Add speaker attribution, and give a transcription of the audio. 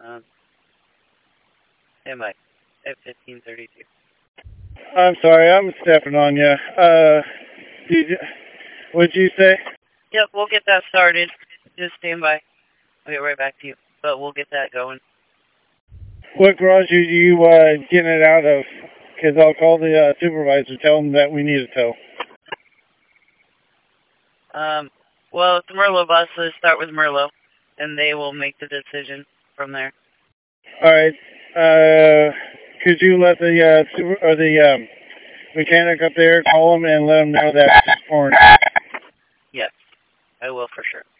Speaker 1: Stand by. At 1532.
Speaker 2: I'm sorry, I'm stepping on you. What'd you say?
Speaker 1: Yep, we'll get that started. Just stand by. I'll get right back to you. But we'll get that going.
Speaker 2: What garage are you getting it out of? Because I'll call the supervisor, tell him that we need a tow.
Speaker 1: Well, it's Merlo bus, so start with Merlo, and they will make the decision from there.
Speaker 2: All right. Could you let the mechanic up there call him and let him know that it's pouring?
Speaker 1: Yes, I will for sure.